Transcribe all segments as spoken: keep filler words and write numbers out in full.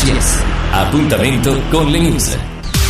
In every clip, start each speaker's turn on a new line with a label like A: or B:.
A: C S. Appuntamento con le news.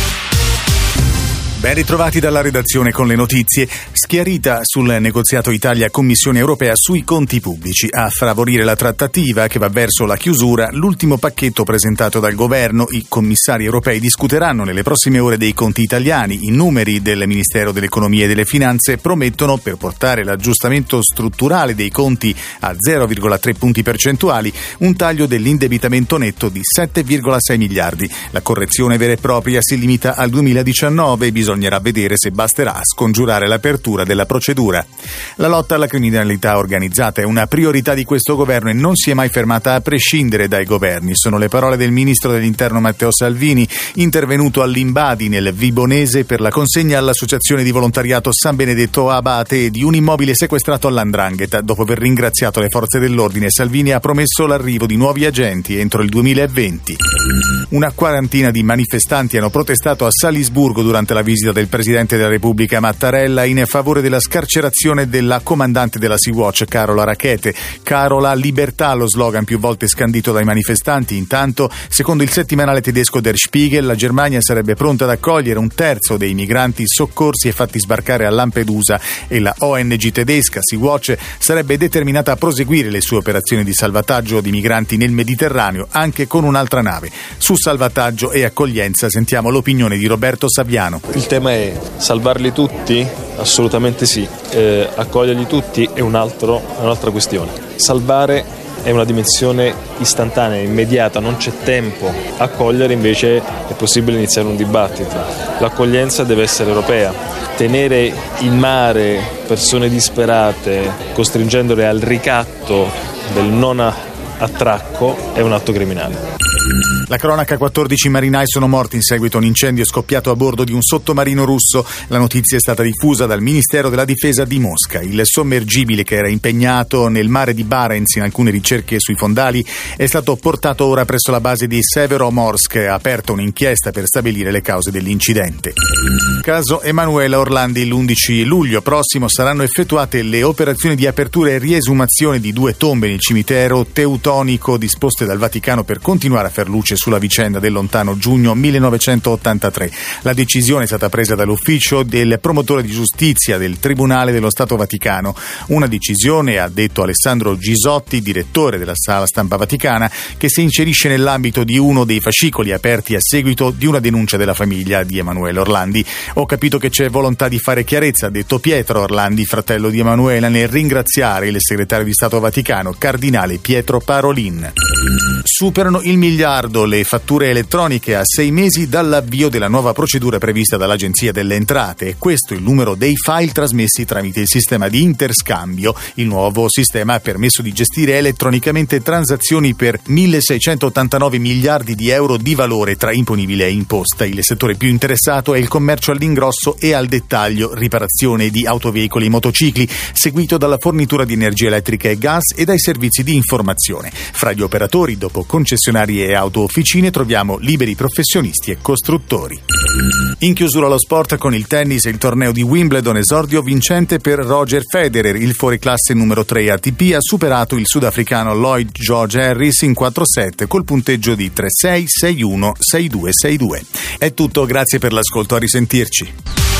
B: Ben ritrovati dalla redazione con le notizie. Schiarita sul negoziato Italia-Commissione europea sui conti pubblici. A favorire la trattativa che va verso la chiusura, l'ultimo pacchetto presentato dal governo. I commissari europei discuteranno nelle prossime ore dei conti italiani. I numeri del Ministero dell'Economia e delle Finanze promettono, per portare l'aggiustamento strutturale dei conti a zero virgola tre punti percentuali, un taglio dell'indebitamento netto di sette virgola sei miliardi. La correzione vera e propria si limita al duemiladiciannove e bisognerà vedere se basterà a scongiurare l'apertura della procedura. La lotta alla criminalità organizzata è una priorità di questo governo e non si è mai fermata a prescindere dai governi. Sono le parole del ministro dell'Interno Matteo Salvini, intervenuto all'Imbadi nel Vibonese per la consegna all'associazione di volontariato San Benedetto Abate di un immobile sequestrato all'Andrangheta. Dopo aver ringraziato le forze dell'ordine, Salvini ha promesso l'arrivo di nuovi agenti entro il duemilaventi. Una quarantina di manifestanti hanno protestato a Salisburgo durante la visita del Presidente della Repubblica Mattarella in favore della scarcerazione della comandante della Sea-Watch Carola Rackete. Carola Libertà, lo slogan più volte scandito dai manifestanti. Intanto, secondo il settimanale tedesco Der Spiegel, la Germania sarebbe pronta ad accogliere un terzo dei migranti soccorsi e fatti sbarcare a Lampedusa e la O N G tedesca Sea-Watch sarebbe determinata a proseguire le sue operazioni di salvataggio di migranti nel Mediterraneo anche con un'altra nave. Su salvataggio e accoglienza sentiamo l'opinione di Roberto Saviano.
C: Il tema è salvarli tutti? Assolutamente sì. Eh, accoglierli tutti è un altro, è un'altra questione. Salvare è una dimensione istantanea, immediata, non c'è tempo. Accogliere invece è possibile iniziare un dibattito. L'accoglienza deve essere europea. Tenere in mare persone disperate, costringendole al ricatto del non attracco, è un atto criminale.
B: La cronaca: quattordici marinai sono morti in seguito a un incendio scoppiato a bordo di un sottomarino russo. La notizia è stata diffusa dal Ministero della Difesa di Mosca. Il sommergibile, che era impegnato nel mare di Barents in alcune ricerche sui fondali, è stato portato ora presso la base di Severomorsk. Ha aperto un'inchiesta per stabilire le cause dell'incidente. Caso Emanuela Orlandi: l'undici luglio prossimo saranno effettuate le operazioni di apertura e riesumazione di due tombe nel cimitero teutonico disposte dal Vaticano per continuare a far luce sulla vicenda del lontano giugno millenovecentottantatré. La decisione è stata presa dall'ufficio del promotore di giustizia del Tribunale dello Stato Vaticano. Una decisione, ha detto Alessandro Gisotti, direttore della Sala Stampa Vaticana, che si inserisce nell'ambito di uno dei fascicoli aperti a seguito di una denuncia della famiglia di Emanuela Orlandi. Ho capito che c'è volontà di fare chiarezza, ha detto Pietro Orlandi, fratello di Emanuela, nel ringraziare il segretario di Stato Vaticano, cardinale Pietro Parolin. Superano il miliardo le fatture elettroniche a sei mesi dall'avvio della nuova procedura prevista dall'Agenzia delle Entrate. E questo è il numero dei file trasmessi tramite il sistema di interscambio. Il nuovo sistema ha permesso di gestire elettronicamente transazioni per milleseicentottantanove miliardi di euro di valore tra imponibile e imposta. Il settore più interessato è il commercio all'ingrosso e al dettaglio, riparazione di autoveicoli e motocicli, seguito dalla fornitura di energia elettrica e gas e dai servizi di informazione. Fra gli operatori, dopo concessionarie e auto-officine, troviamo liberi professionisti e costruttori. In chiusura lo sport con il tennis e il torneo di Wimbledon, esordio vincente per Roger Federer. Il fuoriclasse numero tre A T P ha superato il sudafricano Lloyd George Harris in quattro set col punteggio di tre sei, sei uno, sei due, sei due. È tutto, grazie per l'ascolto, a risentirci.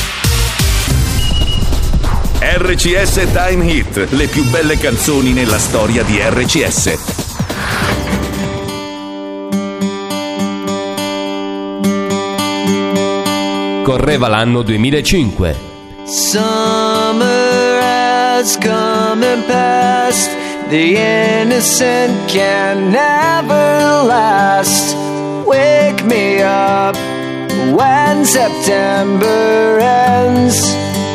D: R C S Time Hit, le più belle canzoni nella storia di R C S.
A: Correva l'anno duemilacinque.
E: Summer has come and passed. The innocent can never last. Wake me up when September ends.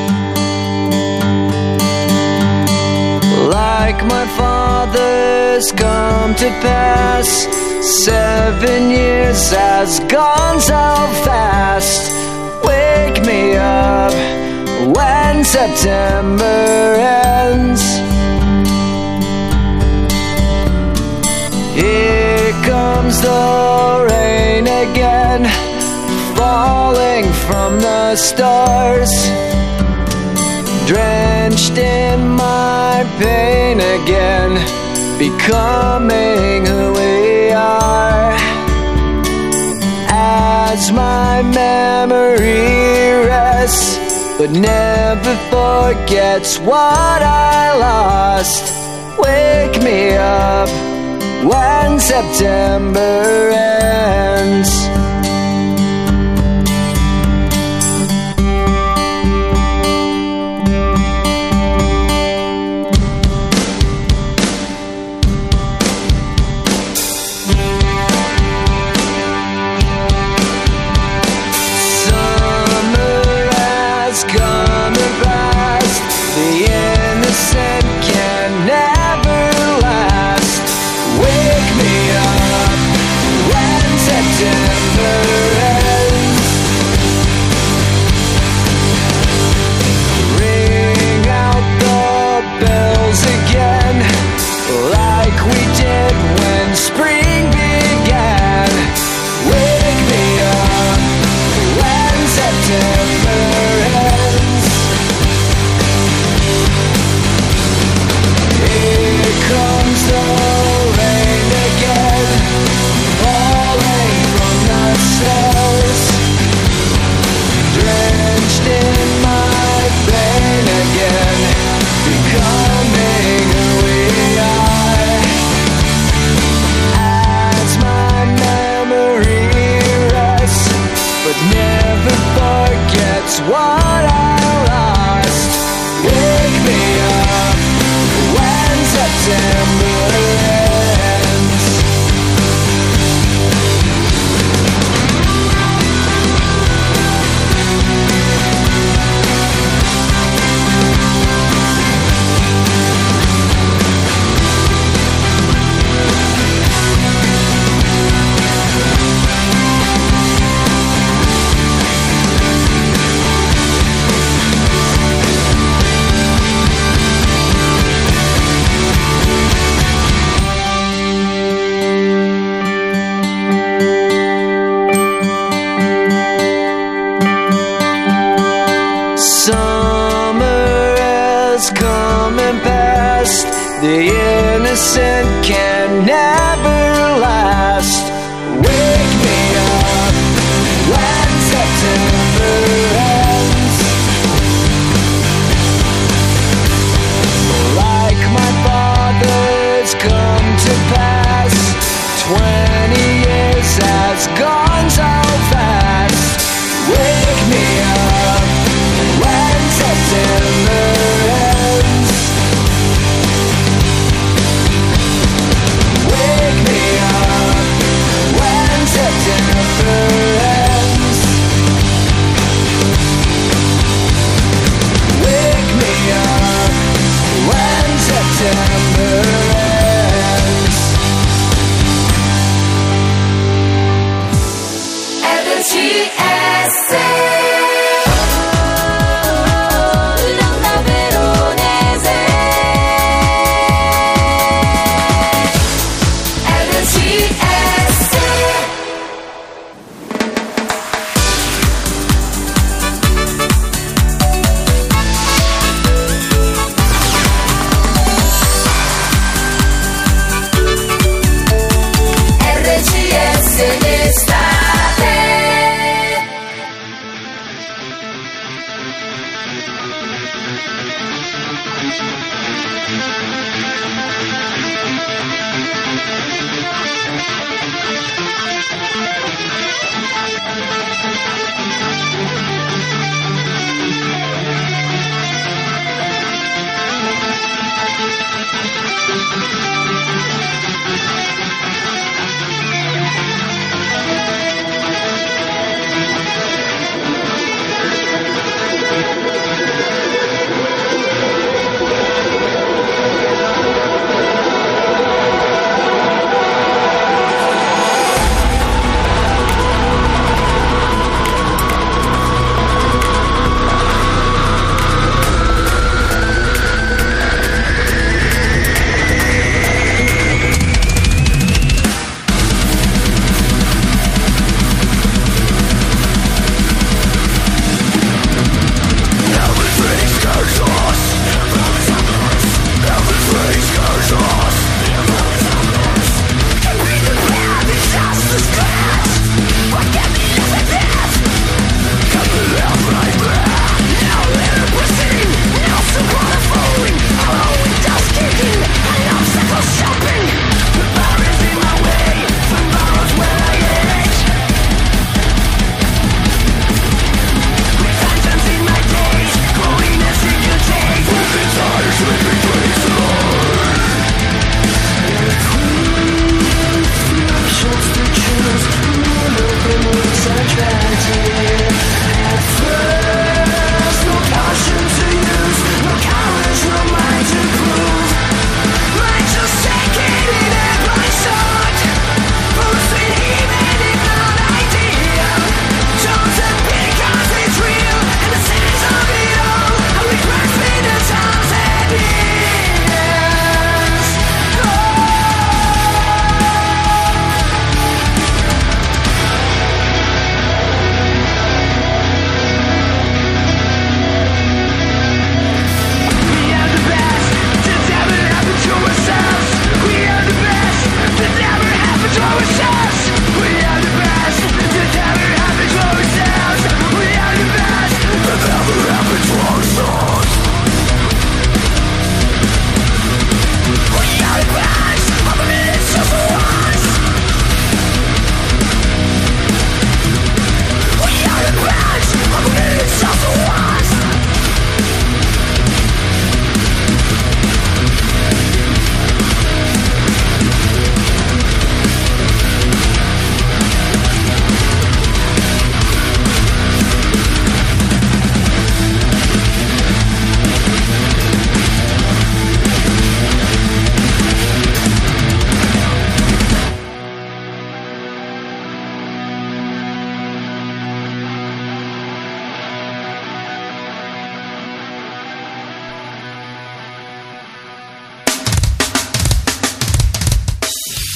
E: Like my father's come to pass, seven years has gone so fast. Wake me up when September ends. Here comes the rain again, falling from the stars, drenched in my pain again, becoming who we are. but never forgets what I lost. Wake me up when September ends. The innocent can never last. Wake me up when September ends. Like my father's come to pass, twenty years has gone so fast. Wake me up when September ends. Wake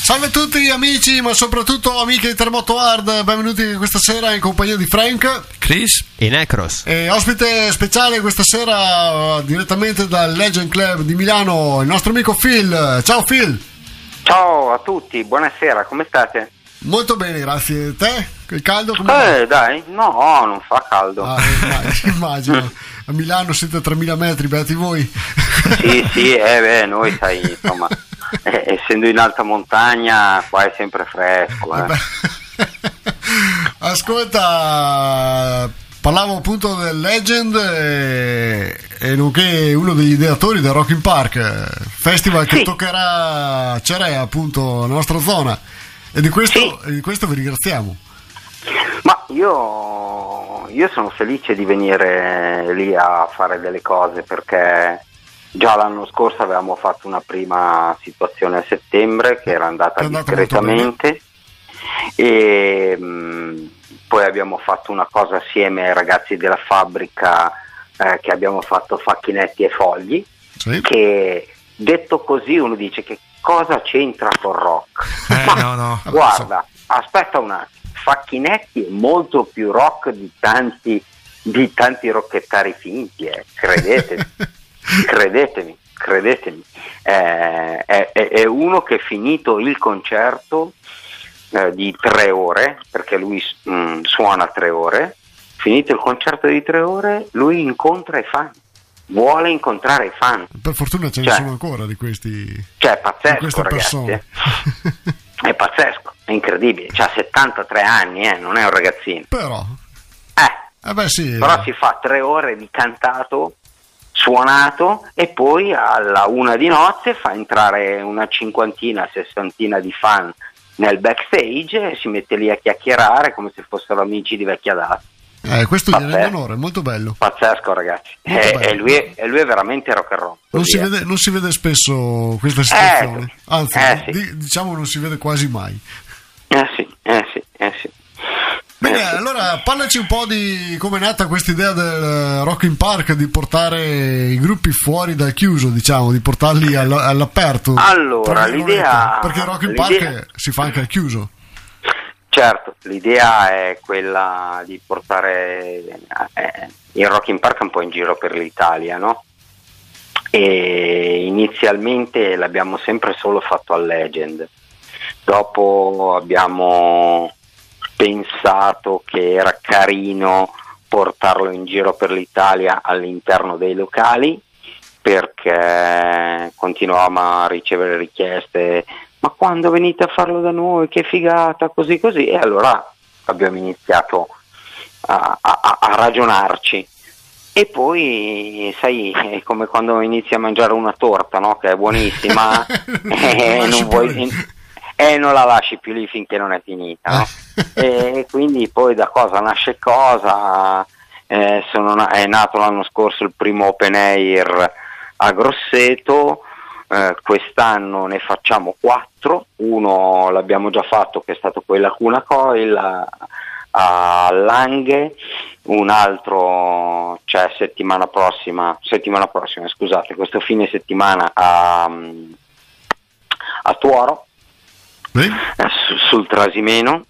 F: Salve a tutti amici, ma soprattutto amiche di Terremoto Hard, benvenuti questa sera in compagnia di Frank,
G: Chris e Necros.
F: E ospite speciale questa sera direttamente dal Legend Club di Milano, il nostro amico Phil. Ciao Phil.
H: Ciao a tutti, buonasera, come state?
F: Molto bene, grazie. Te? Il caldo come
H: Eh, va? Dai, no, non fa caldo.
F: Ah, immagino, immagino. A Milano siete a tremila metri, beati voi.
H: Sì, sì, eh, beh, noi sai, insomma, eh, essendo in alta montagna qua è sempre fresco. Eh.
F: Ascolta, parlavo appunto del Legend e, e nonché uno degli ideatori del Rock in Park, festival che
H: sì.
F: toccherà Cerea, appunto, la nostra zona. E di questo,
H: sì.
F: e di questo vi ringraziamo.
H: Ma io, io sono felice di venire lì a fare delle cose, perché già l'anno scorso avevamo fatto una prima situazione a settembre che era andata,
F: è andata
H: discretamente e mh, poi abbiamo fatto una cosa assieme ai ragazzi della fabbrica, eh, che abbiamo fatto facchinetti e fogli,
F: sì.
H: Che detto così uno dice che cosa c'entra col rock?
G: Eh,
H: Ma
G: no, no.
H: guarda, aspetta un attimo, facchinetti è molto più rock di tanti di tanti rocchettari finti, eh. credetemi, credetemi, credetemi. Eh, è, è uno che finito il concerto eh, di tre ore, perché lui mh, suona tre ore, finito il concerto di tre ore, lui incontra i fan. Vuole incontrare i fan.
F: Per fortuna ce ne
H: cioè,
F: sono ancora di questi.
H: Cioè, è pazzesco,
F: queste
H: ragazzi.
F: persone.
H: È pazzesco, è incredibile. C'ha settantatré anni, eh, non è un ragazzino.
F: Però.
H: Eh,
F: eh beh, sì.
H: però si fa tre ore di cantato, suonato, e poi alla una di nozze fa entrare una cinquantina, sessantina di fan nel backstage e si mette lì a chiacchierare come se fossero amici di vecchia data.
F: Eh, questo gli rende
H: Pazzesco.
F: onore, molto bello.
H: Pazzesco, ragazzi.
F: Molto
H: E,
F: bello.
H: e lui, è, e lui è veramente rock and roll.
F: Non
H: Così
F: si,
H: è.
F: vede, non si vede spesso questa situazione,
H: Eh,
F: anzi,
H: eh, sì.
F: di- diciamo non si vede quasi mai.
H: Eh sì, eh sì, eh sì.
F: Bene,
H: Eh sì.
F: allora parlaci un po' di come è nata questa idea del Rock in Park, di portare i gruppi fuori dal chiuso, diciamo, di portarli all- all'aperto.
H: Allora,
F: Tra
H: l'idea-
F: virgolette, perché il Rock in
H: l'idea-
F: Park si fa anche al chiuso.
H: Certo, l'idea è quella di portare eh, il Rock in Park un po' in giro per l'Italia, no? E inizialmente l'abbiamo sempre solo fatto al Legend, dopo abbiamo pensato che era carino portarlo in giro per l'Italia all'interno dei locali, perché continuavamo a ricevere richieste: ma quando venite a farlo da noi, che figata, così così, e allora abbiamo iniziato a, a, a ragionarci. E poi, sai, è come quando inizi a mangiare una torta, no? Che è buonissima e non, vuoi, e non la lasci più lì finché non è finita, no? E quindi poi da cosa nasce cosa, eh, sono, è nato l'anno scorso il primo open air a Grosseto. Eh, quest'anno ne facciamo quattro, uno l'abbiamo già fatto che è stato quella Cuna Coil a, a Langhe, un altro c'è cioè settimana prossima, settimana prossima scusate, questo fine settimana a, a Tuoro,
F: Sì?
H: eh, su, sul Trasimeno,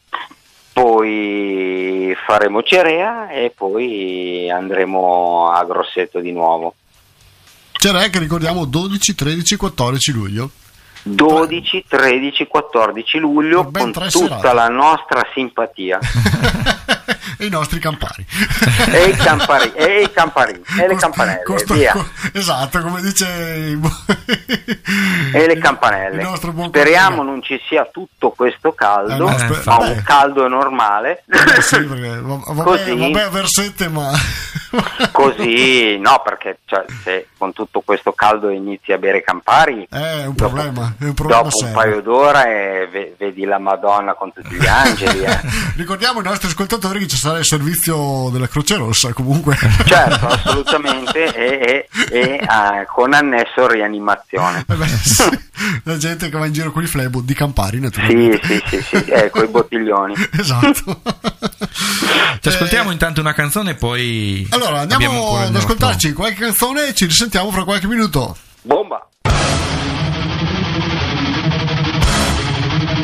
H: poi faremo Cerea e poi andremo a Grosseto di nuovo.
F: C'era che ricordiamo dodici, tredici, quattordici luglio.
H: dodici, tredici, quattordici luglio,
F: Ben
H: con
F: tre
H: tutta
F: serate.
H: la nostra simpatia.
F: E i nostri campari.
H: E i campari, e i camparini, e le
F: Cost-
H: campanelle,
F: costo-
H: via.
F: co- esatto, come dice il-
H: E le
F: il
H: campanelle.
F: nostro buon
H: Speriamo
F: collega.
H: non ci sia tutto questo caldo,
F: Eh, no, sper-
H: ma
F: vabbè.
H: un caldo normale.
F: Eh sì, perché va- vabbè,
H: Così.
F: vabbè a versette, ma
H: Così, no, perché cioè, se con tutto questo caldo inizi a bere Campari,
F: è un
H: dopo-
F: problema, è un problema
H: dopo un
F: serio.
H: paio d'ore e ve- vedi la Madonna con tutti gli angeli. Eh.
F: Ricordiamo ai nostri ascoltatori che ci sarà il servizio della Croce Rossa comunque.
H: Certo, assolutamente, e, e- e, eh, con annesso rianimazione.
F: Eh beh, sì, la gente che va in giro con i flebo di Campari, naturalmente.
H: Sì, sì, sì, sì, eh, con i bottiglioni.
F: Esatto.
G: Ci ascoltiamo
F: Eh,
G: intanto una canzone e poi
F: allora
G: abbiamo
F: andiamo
G: ancora il
F: ad
G: nostro-
F: ascoltarci qualche canzone e ci risentiamo fra qualche minuto.
H: Bomba!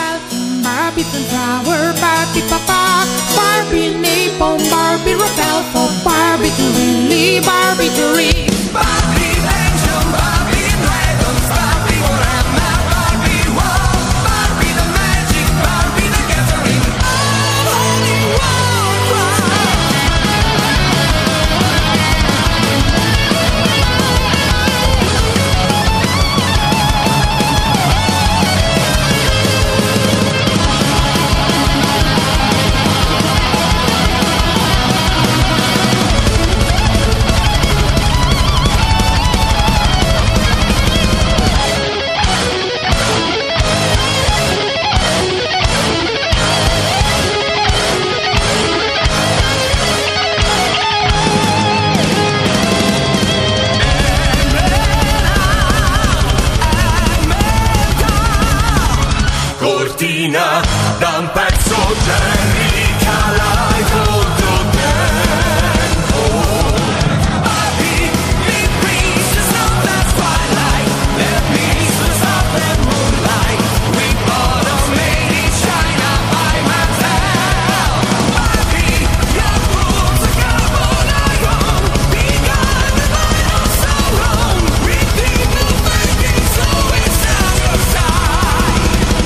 I: Falcon, Barbie Flower, Barbie Papa, Barbie Napalm, Barbie Rebel, Barbie to really, Barbie to read. Barbie Angel, Barbie Dragons, Barbie Warhammer, Barbie War, Barbie the Magic, Barbie the Gathering, all holy war cry.
E: Cortina da un pezzo Jerry Calai contro tempo. Barbie, the pieces of the twilight, the pieces of the moonlight, with bottoms made in China by Mattel. Barbie, your rules are carbon iron, begun by no so wrong, with people thinking so it's on your side.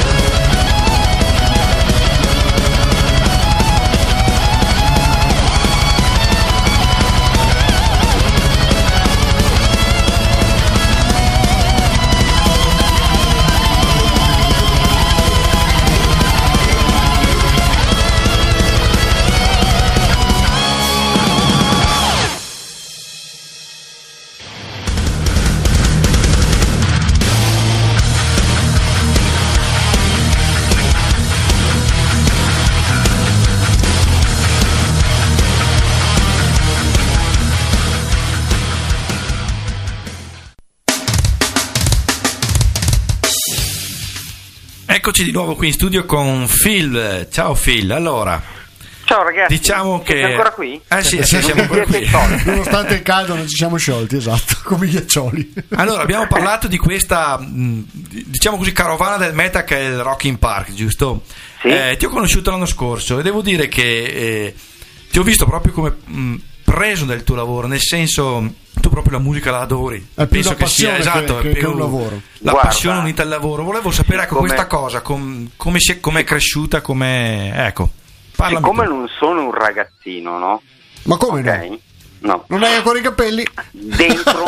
G: Eccoci di nuovo qui in studio con Phil. Ciao Phil, allora
H: Ciao ragazzi,
G: diciamo che
H: siete ancora qui?
G: Eh sì, sì, siamo ancora qui.
F: Nonostante il caldo non ci siamo sciolti, esatto, come i ghiaccioli.
G: Allora, abbiamo parlato di questa, diciamo così, carovana del meta che è il Rock in Park, giusto?
H: Sì.
G: Eh, ti ho conosciuto l'anno scorso e devo dire che eh, ti ho visto proprio come mh, preso del tuo lavoro, nel senso, tu proprio la musica la adori.
F: È più
G: Penso
F: una
G: che
F: passione
G: sia esatto,
F: che,
G: è
F: che
G: più
F: un lavoro.
G: La
H: Guarda,
G: passione unita al lavoro. Volevo sapere ecco,
H: siccome-
G: questa cosa, com, come si è, com'è cresciuta, come ecco. Parlami
H: Siccome
G: tu.
H: non sono un ragazzino, no?
F: Ma come
H: Ok?
F: no?
H: No.
F: Non hai ancora i capelli?
H: Dentro,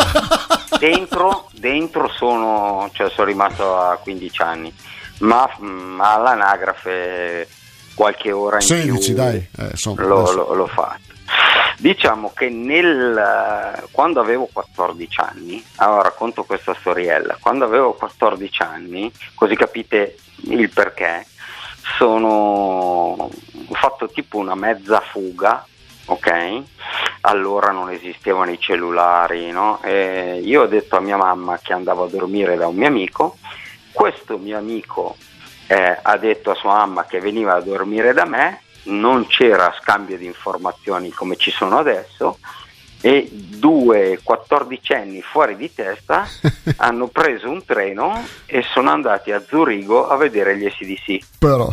H: dentro, dentro sono, cioè sono rimasto a quindici anni, ma, ma all'anagrafe qualche ora in
F: sedici,
H: più
F: dai. Eh, insomma,
H: l'ho,
F: adesso.
H: l'ho, l'ho fatto. Diciamo che nel, quando avevo quattordici anni, allora racconto questa storiella, quando avevo quattordici anni, così capite il perché, sono ho fatto tipo una mezza fuga, ok? Allora non esistevano i cellulari, no? E io ho detto a mia mamma che andavo a dormire da un mio amico, questo mio amico eh, ha detto a sua mamma che veniva a dormire da me, non c'era scambio di informazioni come ci sono adesso e due quattordicenni fuori di testa hanno preso un treno e sono andati a Zurigo a vedere gli A C D C.
F: Però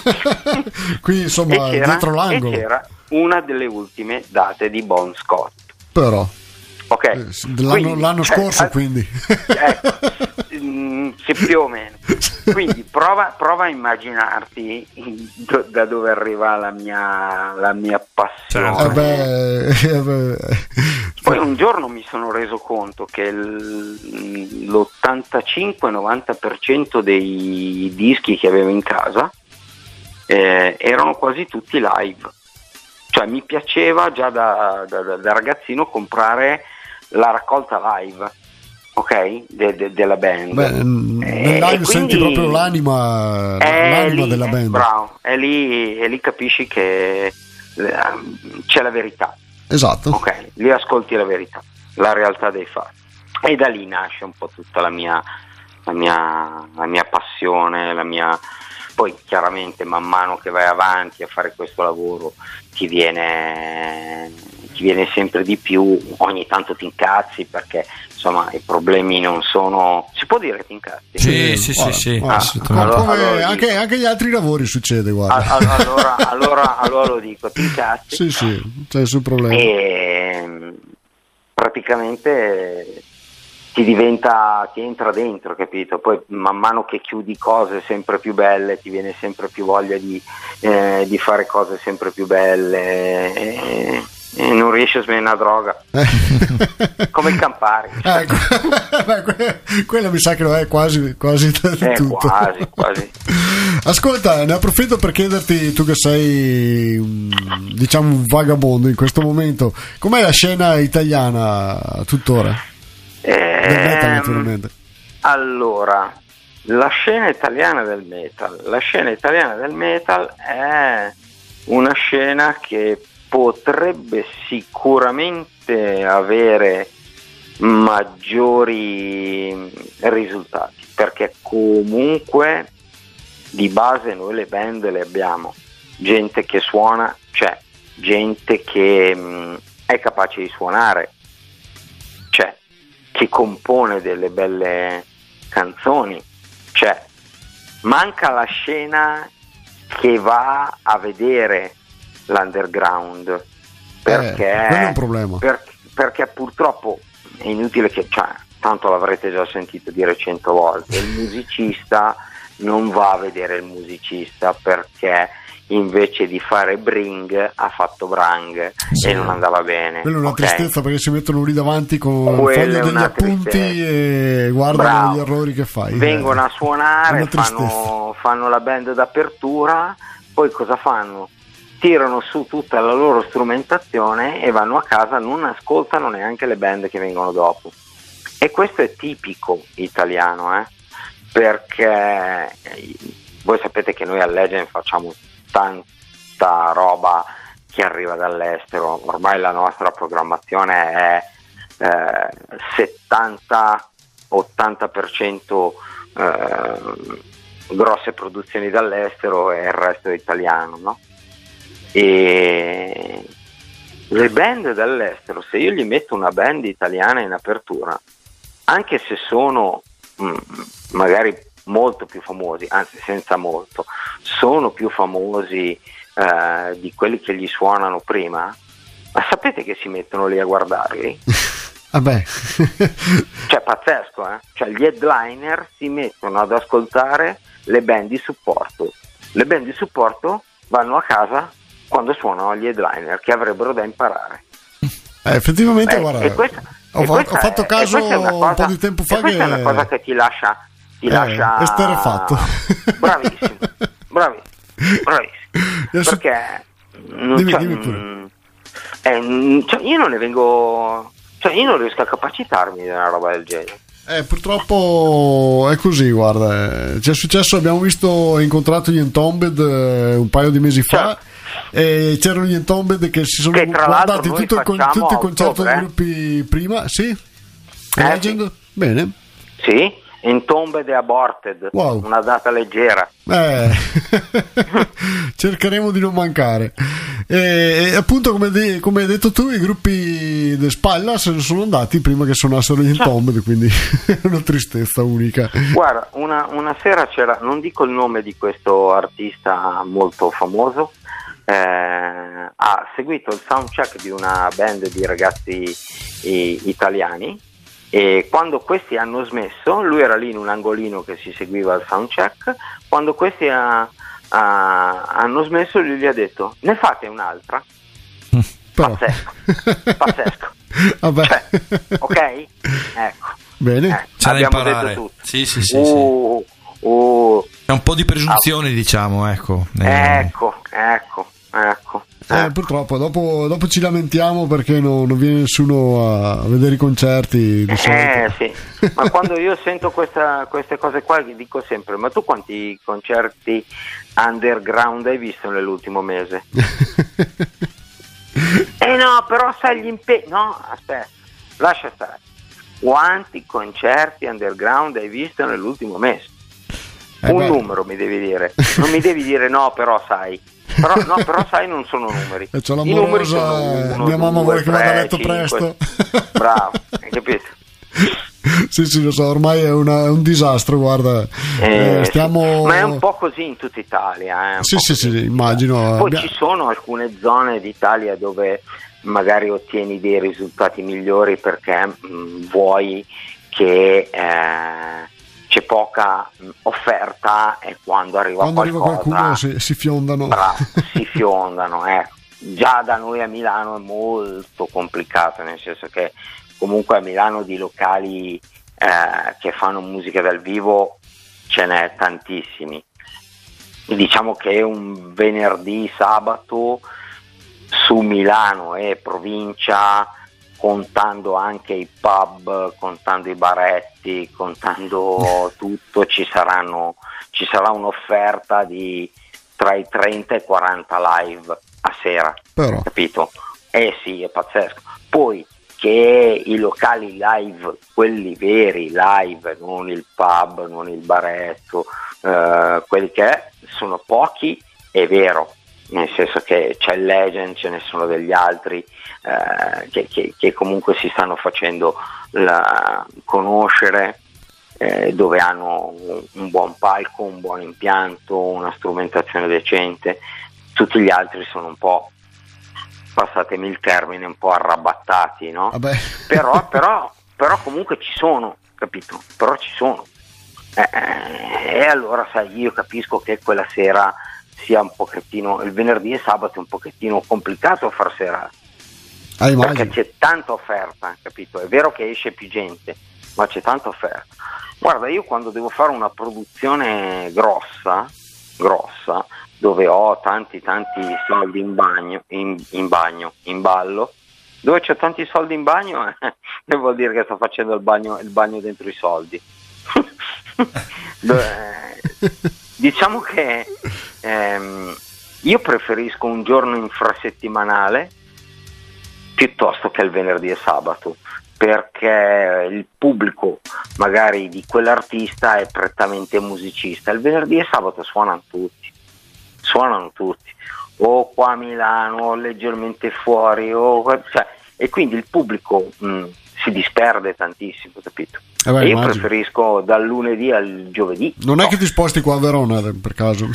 F: qui insomma
H: e c'era,
F: dietro l'angolo.
H: e c'era una delle ultime date di Bon Scott.
F: Però
H: Ok,
F: eh, l'anno,
H: quindi,
F: l'anno
H: cioè,
F: scorso
H: al-
F: quindi
H: ecco, mm, sì, più o meno. Quindi prova, prova a immaginarti do- da dove arriva la mia, la mia passione.
F: eh beh, eh beh.
H: Poi un giorno mi sono reso conto che il- l'ottantacinque novanta per cento dei dischi che avevo in casa eh, erano quasi tutti live. Cioè mi piaceva già da, da, da- da ragazzino comprare la raccolta live, ok? De- de- della band.
F: Beh, nel live
H: e
F: senti
H: quindi
F: proprio l'anima,
H: è
F: l'anima
H: lì,
F: della
H: eh,
F: band.
H: bravo, è lì, e lì capisci che eh, c'è la verità.
F: Esatto.
H: Ok, lì ascolti la verità, la realtà dei fatti. E da lì nasce un po' tutta la mia, la mia, la mia passione, la mia... Poi chiaramente man mano che vai avanti a fare questo lavoro ti viene, ti viene sempre di più, ogni tanto ti incazzi perché insomma i problemi non sono, si può dire che ti incazzi?
G: Sì, sì, sì, sì,
F: guarda,
G: assolutamente.
F: come
H: allora
F: anche,
H: dico-
F: anche gli altri lavori succede, guarda.
H: Al- al- allora, allora, allora lo dico, ti incazzi
F: Sì, sì, c'è nessun problema.
H: e mm, praticamente ti diventa, ti entra dentro, capito? Poi man mano che chiudi cose sempre più belle ti viene sempre più voglia di, eh, di fare cose sempre più belle e, e non riesci a smettere una droga come il Campari.
F: Ecco, beh, que- quello mi sa che lo è quasi, quasi
H: Eh,
F: tutto.
H: quasi, quasi.
F: Ascolta, ne approfitto per chiederti, tu che sei un- diciamo un vagabondo in questo momento, com'è la scena italiana tuttora? Del metal,
H: Ehm,
F: naturalmente.
H: Allora, la scena italiana del metal, la scena italiana del metal è una scena che potrebbe sicuramente avere maggiori risultati, perché comunque di base noi le band le abbiamo, gente che suona c'è, gente che mh, è capace di suonare c'è, che compone delle belle canzoni c'è, manca la scena che va a vedere l'underground, perché,
F: Eh, quello è un problema.
H: per- perché purtroppo è inutile che, cioè, tanto l'avrete già sentito dire cento volte, il musicista non va a vedere il musicista perché invece di fare bring ha fatto brang
F: Sì.
H: e non andava bene.
F: Quella è una
H: ok?
F: tristezza, perché si mettono lì davanti con il
H: Quella
F: foglio
H: è
F: degli
H: una
F: appunti
H: tristezza.
F: e guardano
H: Bravo.
F: gli errori che fai.
H: Vengono a
F: È
H: suonare,
F: una tristezza.
H: fanno, fanno la band d'apertura, poi cosa fanno? Tirano su tutta la loro strumentazione e vanno a casa, non ascoltano neanche le band che vengono dopo. E questo è tipico italiano, eh? Perché eh, voi sapete che noi a Legend facciamo tanta roba che arriva dall'estero, ormai la nostra programmazione è eh, settanta ottanta per cento eh, grosse produzioni dall'estero e il resto è italiano, no? E le band dall'estero, se io gli metto una band italiana in apertura, anche se sono mh, magari molto più famosi, anzi senza molto, sono più famosi eh, di quelli che gli suonano prima, ma sapete che si mettono lì a guardarli?
F: Vabbè.
H: Cioè pazzesco, eh? Cioè gli headliner si mettono ad ascoltare le band di supporto, le band di supporto vanno a casa quando suonano gli headliner che avrebbero da imparare.
F: Eh, effettivamente,
H: Eh,
F: guarda,
H: e questa-
F: ho,
H: e
F: fa-
H: questa
F: ho fatto
H: è-
F: caso
H: e questa è una
F: un
H: cosa-
F: po' di tempo fa
H: e questa
F: che
H: è una cosa che ti lascia ti
F: Eh,
H: lascia
F: esterrefatto.
H: bravissimo bravissimo bravissimo
F: Adesso-
H: perché non
F: Dimmi-
H: cioè,
F: dimmi pure.
H: mm, eh, mm, cioè, io non ne vengo, cioè io non riesco a capacitarmi di una roba del genere.
F: Eh, purtroppo è così, guarda, eh, ci è successo, abbiamo visto, ho incontrato gli Entombed eh, un paio di mesi fa, e c'erano gli Entombed che si sono
H: Che tra l'altro
F: guardati
H: noi
F: tutto il, con-
H: facciamo
F: tutto il
H: a
F: concerto
H: ottobre,
F: dei
H: eh.
F: gruppi prima, sì?
H: Eh,
F: Legend? Bene.
H: Sì, Entombed e Aborted,
F: Wow.
H: una data leggera.
F: Eh, cercheremo di non mancare. E, e appunto, come, de- come hai detto tu, i gruppi de spalla se ne sono andati prima che suonassero gli Entombed, quindi è una tristezza unica.
H: Guarda, una, una sera c'era, non dico il nome di questo artista molto famoso, eh, ha seguito il soundcheck di una band di ragazzi i- italiani, e quando questi hanno smesso, lui era lì in un angolino che si seguiva il soundcheck, quando questi ha- ha- hanno smesso lui gli ha detto: ne fate un'altra?
F: Però.
H: Pazzesco, pazzesco.
F: Vabbè.
H: Cioè, ok? Ecco.
F: Bene.
H: Eh,
G: C'è da
H: abbiamo
G: imparare.
H: detto tutto.
G: Sì, sì, sì,
H: Uh, uh,
G: È un po' di presunzione, diciamo, ecco. Eh,
H: ecco, ecco, ecco.
F: Eh, purtroppo dopo, dopo ci lamentiamo perché no- non viene nessuno a vedere i concerti di solito.
H: Eh sì, ma quando io sento questa, queste cose qua dico sempre: ma tu quanti concerti underground hai visto nell'ultimo mese? Eh no, però sai gli impegni. No, aspetta, lascia stare. Quanti concerti underground hai visto nell'ultimo mese?
F: Eh
H: Un
F: beh.
H: numero mi devi dire, non mi devi dire no, però sai. Però, no, però sai, non sono numeri.
F: E c'ho
H: I numeri
F: l'amorosa,
H: sono uno,
F: mia mamma
H: due,
F: vuole che vada a
H: tre,
F: letto
H: cinque.
F: presto.
H: Bravo, hai capito?
F: Sì, sì, lo so, ormai è, una, è un disastro, guarda.
H: Eh,
F: Eh, stiamo...
H: sì. Ma è un po' così in tutta Italia. Eh, un
F: Sì,
H: po'
F: sì,
H: così.
F: sì, immagino.
H: Poi
F: Abbia-
H: ci sono alcune zone d'Italia dove magari ottieni dei risultati migliori perché mh, vuoi che eh, c'è poca mh, offerta e quando arriva
F: Quando arriva
H: qualcosa
F: qualcuno si, si fiondano.
H: bravo, si fiondano. Eh. Già da noi a Milano è molto complicato, nel senso che comunque a Milano di locali eh, che fanno musica dal vivo ce n'è tantissimi. Diciamo che un venerdì, sabato su Milano e provincia, contando anche i pub, contando i baretti, contando tutto, ci saranno ci sarà un'offerta di tra i trenta e i quaranta live a sera.
F: Però.
H: Capito? Eh sì, è pazzesco. Poi che i locali live, quelli veri live, non il pub, non il baretto, eh, quelli che sono pochi, è vero, nel senso che c'è il Legend, ce ne sono degli altri eh, che, che, che comunque si stanno facendo la, conoscere, eh, dove hanno un, un buon palco, un buon impianto, una strumentazione decente. Tutti gli altri sono un po', passatemi il termine, un po' arrabattati, no?
F: Vabbè.
H: Però, però, però comunque ci sono, capito? Però ci sono. Eh, eh, e allora sai, io capisco che quella sera sia un pochettino, il venerdì e sabato è un pochettino complicato far serate,
F: Ah, immagino.
H: perché c'è tanta offerta, capito? È vero che esce più gente, ma c'è tanta offerta. Guarda, io quando devo fare una produzione grossa, grossa, dove ho tanti tanti soldi in bagno, in, in bagno, in ballo, dove c'ho tanti soldi in bagno, eh, vuol dire che sto facendo il bagno, il bagno dentro i soldi. Dove, diciamo che ehm, io preferisco un giorno infrasettimanale piuttosto che il venerdì e sabato, perché il pubblico magari di quell'artista è prettamente musicista. Il venerdì e sabato suonano tutti, suonano tutti, o qua a Milano o leggermente fuori, o, cioè, e quindi il pubblico mh, si disperde tantissimo, capito?
F: Eh beh,
H: e io
F: immagino.
H: preferisco dal lunedì al giovedì.
F: Non è
H: No.
F: che ti sposti qua a Verona per caso?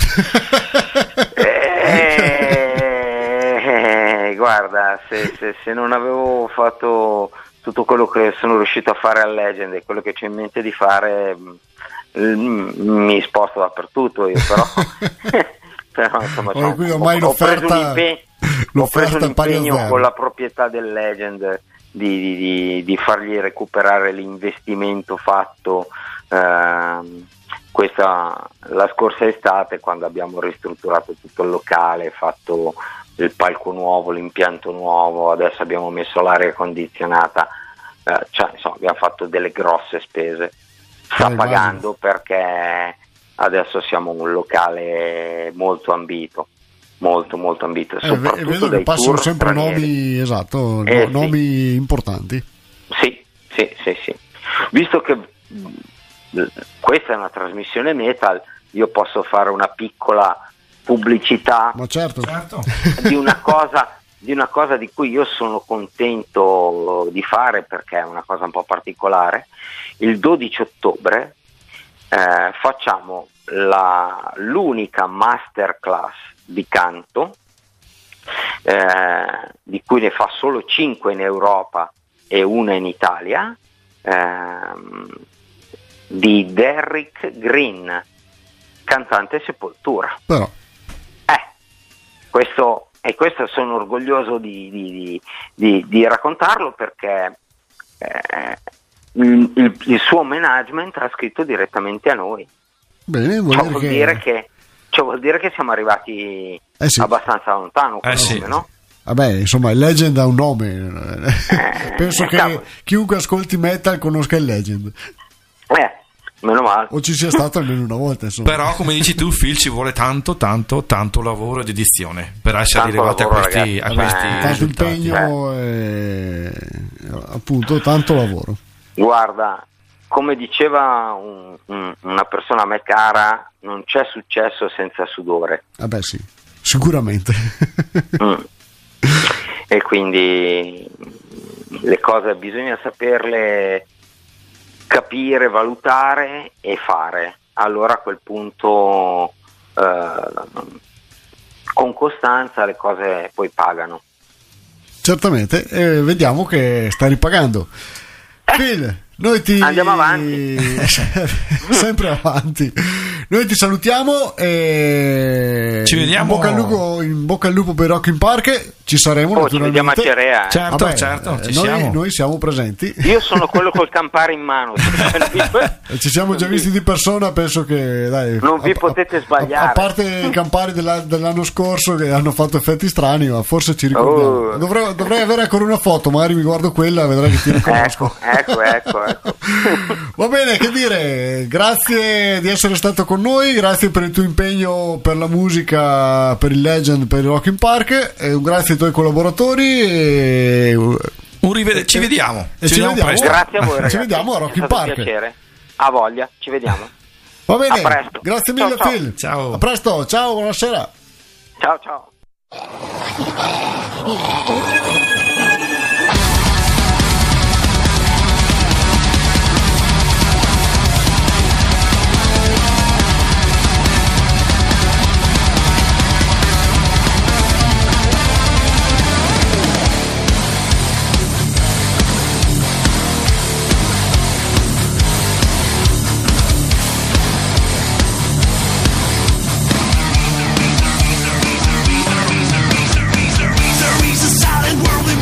H: Eh, guarda, se, se, se non avevo fatto tutto quello che sono riuscito a fare al Legend e quello che c'ho in mente di fare, mm, mi sposto dappertutto io, però, però insomma,
F: Oh,
H: c'ho-
F: qui ormai
H: ho, ho preso
F: l'offerta-
H: un impegno, ho
F: l'offerta
H: preso un
F: è pari a
H: impegno
F: zero.
H: con la proprietà del Legend di, di, di, di fargli recuperare l'investimento fatto ehm, questa, la scorsa estate, quando abbiamo ristrutturato tutto il locale, fatto il palco nuovo, l'impianto nuovo, adesso abbiamo messo l'aria condizionata, eh, cioè insomma abbiamo fatto delle grosse spese. Sta
F: Eh,
H: pagando perché adesso siamo un locale molto ambito, molto molto ambito,
F: Eh, ve-
H: soprattutto
F: vedo che
H: dai
F: passano
H: tour
F: sempre
H: stranieri.
F: nomi, esatto,
H: Eh,
F: no-
H: sì.
F: nomi importanti.
H: Sì, sì, sì, sì. Visto che mh, questa è una trasmissione metal, io posso fare una piccola pubblicità
F: Ma certo.
H: di una cosa di una cosa di cui io sono contento di fare, perché è una cosa un po' particolare. Il dodici ottobre eh, facciamo la, l'unica masterclass di canto, eh, di cui ne fa solo cinque in Europa e una in Italia, ehm, di Derrick Green, cantante Sepoltura.
F: Però
H: Eh, questo, e questo sono orgoglioso di, di- di- di- di raccontarlo, perché eh, il, il- il suo management ha scritto direttamente a noi.
F: bene, vuol
H: Ciò
F: dire
H: vuol,
F: che
H: dire che, ciò vuol dire che siamo arrivati
F: Eh sì.
H: abbastanza lontano,
G: Eh sì.
H: come, no?
F: vabbè, insomma, il Legend ha un nome. Penso
H: eh,
F: che
H: cavolo.
F: chiunque ascolti metal conosca il Legend,
H: Eh, meno male.
F: o ci sia stato almeno una volta, insomma.
G: Però, come dici tu, Phil, ci vuole tanto, tanto, tanto lavoro ed edizione per essere
H: Tanto
G: arrivati
H: lavoro,
G: a questi,
H: ragazzi.
G: a
H: Vabbè,
G: questi
F: tanto
G: risultati.
F: impegno e appunto tanto lavoro.
H: Guarda, come diceva un- un- una persona a me cara, non c'è successo senza sudore.
F: Vabbè, sì, sicuramente.
H: Mm. E quindi le cose bisogna saperle capire, valutare e fare. Allora a quel punto eh, con costanza le cose poi pagano.
F: Certamente, e vediamo che sta ripagando. Phil, noi ti
H: andiamo avanti.
F: Sempre avanti. Noi ti salutiamo e
G: ci vediamo.
F: In bocca al lupo, in bocca al lupo per Rock in Park. Ci saremo
H: oh,
F: naturalmente.
H: Ci vediamo a Cerea. Eh.
G: Certo,
F: Vabbè,
G: certo, ci
F: noi,
G: siamo.
F: noi siamo presenti.
H: Io sono quello col campare in mano.
F: Ci siamo già visti di persona, penso che dai,
H: non vi
F: a,
H: potete sbagliare.
F: A, a parte i campari della, dell'anno scorso che hanno fatto effetti strani, ma forse ci ricordiamo.
H: Oh.
F: Dovrei, dovrei avere ancora una foto, magari mi guardo quella e vedrai che ti riconosco.
H: Ecco, ecco, ecco, ecco.
F: Va bene, che dire, grazie di essere stato con noi, grazie per il tuo impegno per la musica, per il Legend, per il Rock in Park, e un grazie ai tuoi collaboratori e
G: un rivede- ci vediamo,
F: e
G: ci,
F: ci
G: vediamo,
F: vediamo
G: presto.
H: Grazie a voi ragazzi.
F: Ci vediamo a Rock in
H: È stato un
F: Park.
H: piacere. A voglia, ci vediamo.
F: Va bene,
H: A presto.
F: grazie mille
H: Ciao, ciao.
F: Phil.
G: Ciao.
F: A presto, ciao, buonasera.
H: Ciao ciao.
E: There is a silent world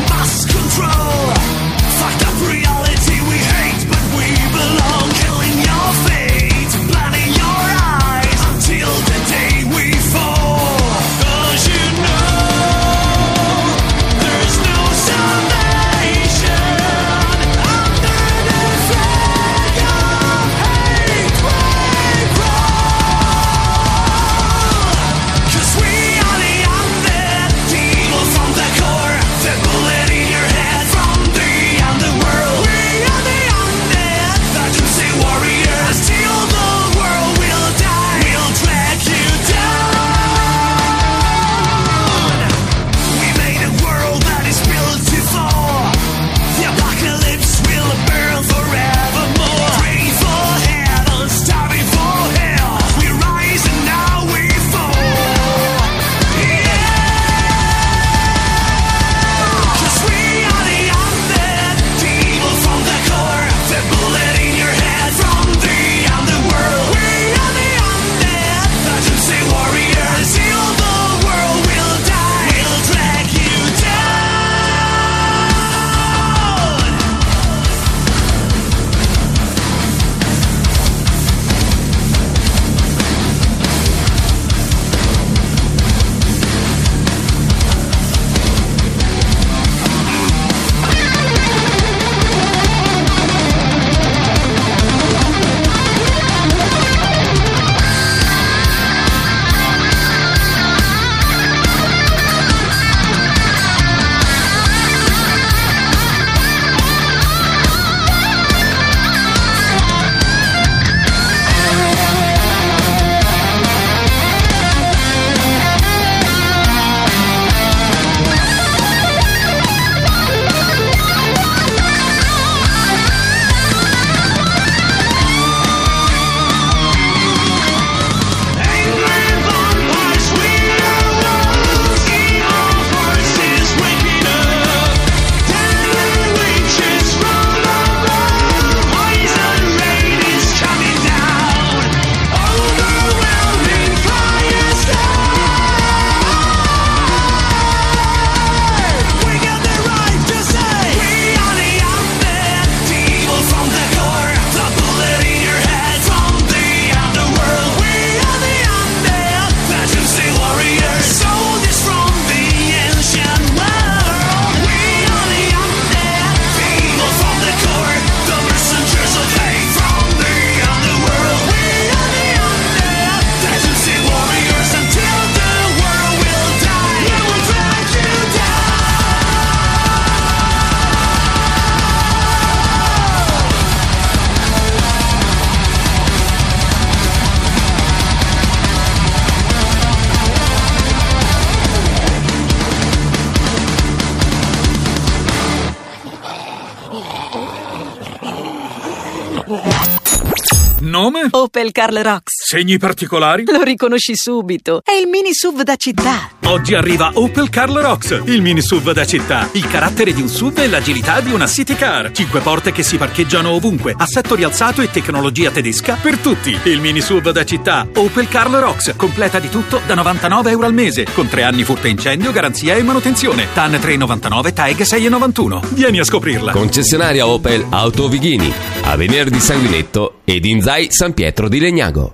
J: nome?
K: Opel Karl Rox.
J: Segni particolari?
K: Lo riconosci subito. È il mini S U V da città.
J: Oggi arriva Opel Karl Rox, il mini S U V da città. Il carattere di un S U V e l'agilità di una city car. Cinque porte che si parcheggiano ovunque. Assetto rialzato e tecnologia tedesca per tutti. Il mini S U V da città. Opel Karl Rox. Completa di tutto da novantanove euro al mese. Con tre anni furto e incendio, garanzia e manutenzione. T A N tre virgola novantanove, T A E G sei virgola novantuno. Vieni a scoprirla.
A: Concessionaria Opel Auto Vighini, a Venere di Sanguinetto ed Inzai San Pietro di Legnago.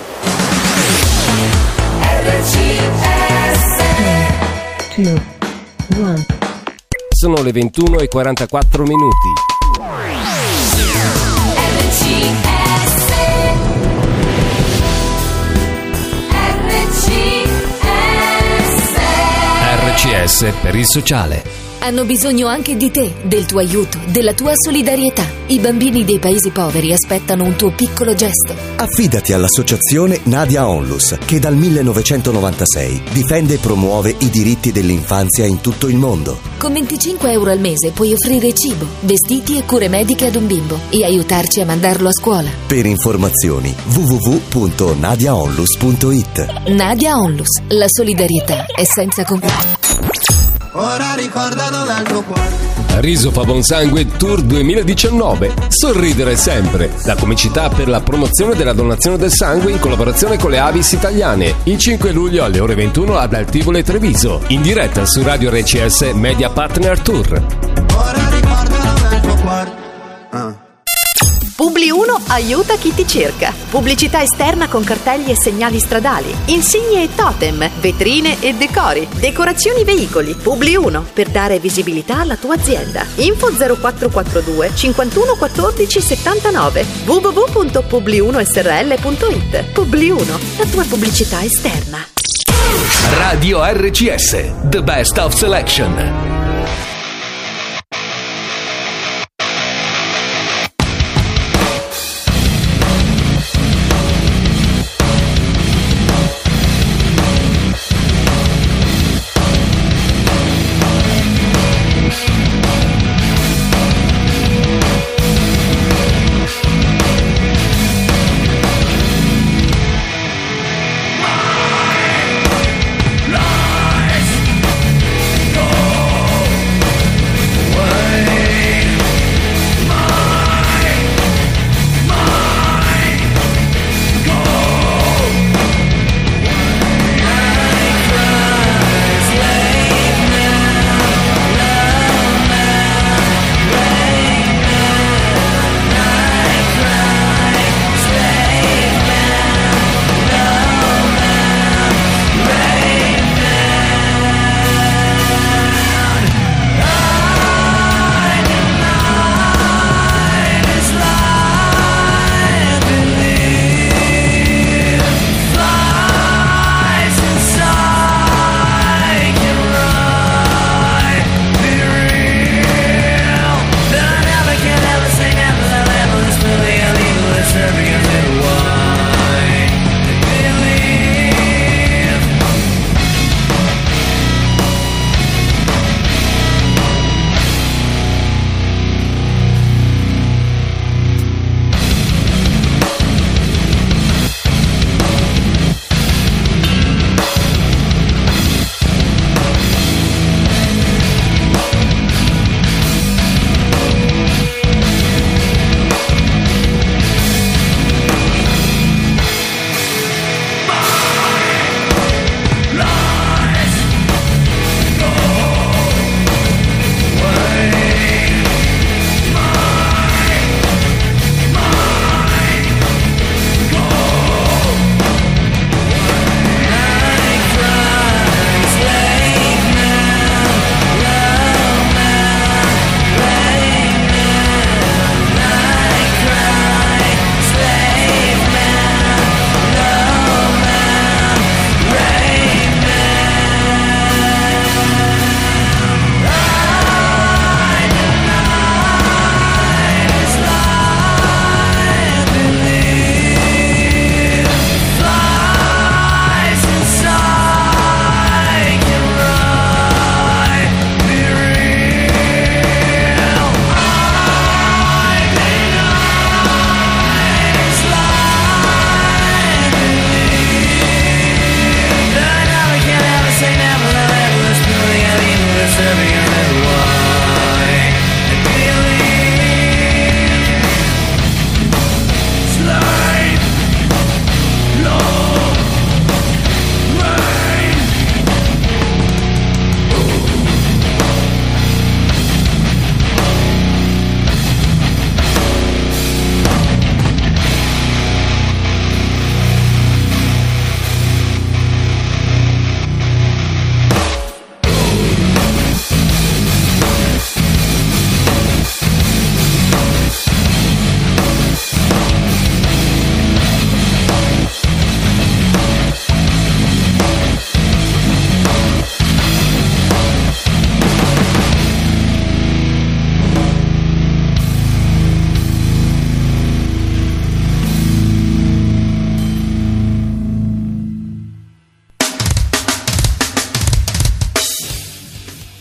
A: Sono le ventuno e quarantaquattro minuti. R C S per il sociale.
L: Hanno bisogno anche di te, del tuo aiuto, della tua solidarietà. I bambini dei paesi poveri aspettano un tuo piccolo gesto.
M: Affidati all'associazione Nadia Onlus, che dal millenovecentonovantasei difende e promuove i diritti dell'infanzia in tutto il mondo.
L: Con venticinque euro al mese puoi offrire cibo, vestiti e cure mediche ad un bimbo e aiutarci a mandarlo a scuola.
M: Per informazioni w w w punto nadia onlus punto i t.
L: Nadia Onlus, la solidarietà è senza confini.
E: Ora ricorda dov'è il tuo cuore.
A: Riso fa buon sangue Tour duemiladiciannove. Sorridere sempre. La comicità per la promozione della donazione del sangue in collaborazione con le Avis italiane. Il cinque luglio alle ore ventuno ad Altivole Treviso. In diretta su Radio R C S Media Partner Tour.
E: Ora ricorda dov'è il tuo cuore. Ah.
N: Publi uno aiuta chi ti cerca. Pubblicità esterna con cartelli e segnali stradali, insigne e totem, vetrine e decori, decorazioni veicoli. Publi uno per dare visibilità alla tua azienda. Info zero quattro quattro due cinquantuno quattordici settantanove w w w punto publi uno s r l punto i t. Publi uno, la tua pubblicità esterna.
A: Radio R C S, the best of selection.
E: Lies, go.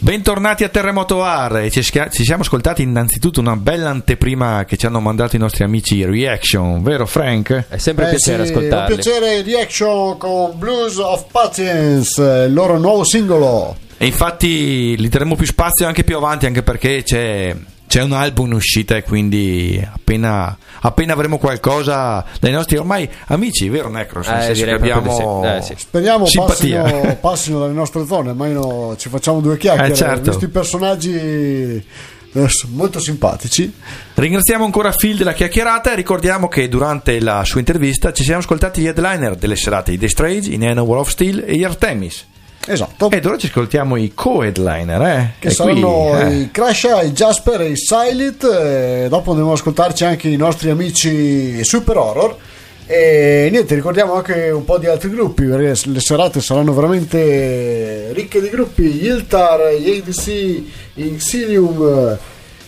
G: Bentornati a Terremoto Bar e ci, schia- ci siamo ascoltati innanzitutto una bella anteprima che ci hanno mandato i nostri amici Reaction, vero Frank?
A: È sempre un
F: Eh
A: piacere
F: sì,
A: ascoltarli.
F: un piacere. Reaction con Blues of Patience, il loro nuovo singolo.
G: E infatti gli daremo più spazio anche più avanti, anche perché c'è, c'è un album in uscita e quindi appena, appena avremo qualcosa dai nostri ormai amici, vero Necros? Nel
A: Eh,
G: senso che
A: direi proprio
G: abbiamo
A: di sì. Eh, sì.
F: Speriamo
G: simpatia.
F: passino, passino dalle nostre zone, almeno ci facciamo due chiacchiere.
G: Eh, certo.
F: Visto i personaggi eh, molto simpatici.
G: Ringraziamo ancora Phil della chiacchierata e ricordiamo che durante la sua intervista ci siamo ascoltati gli headliner delle serate di The Strange, i Nano War of Steel e gli Artemis.
F: Esatto.
G: Ed ora ci ascoltiamo i co-headliner, eh?
F: Che
G: E
F: saranno
G: qui, eh.
F: i Crasha, i Jasper e i Silent. E dopo andremo ad ascoltarci anche i nostri amici Super Horror. E niente, ricordiamo anche un po' di altri gruppi, perché le serate saranno veramente ricche di gruppi. Gli Iltar, gli A D C, Exilium